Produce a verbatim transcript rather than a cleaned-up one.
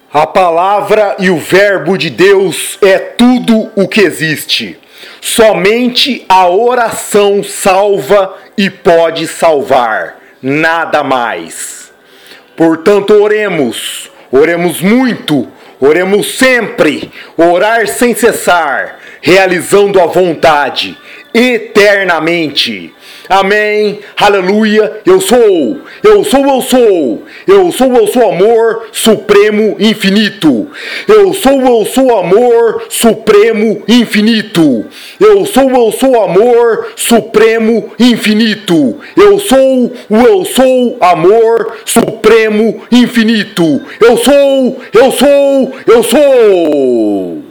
A palavra e o verbo de Deus é tudo o que existe. Somente a oração salva e pode salvar, nada mais. Portanto, oremos, oremos muito, oremos sempre, orar sem cessar, realizando a vontade, eternamente. Amém, aleluia, eu sou, eu sou, eu sou, eu sou, eu sou amor supremo infinito, eu sou, eu sou amor supremo infinito, eu sou, eu sou amor supremo infinito, eu sou o eu sou amor supremo infinito, eu sou, eu sou, eu sou.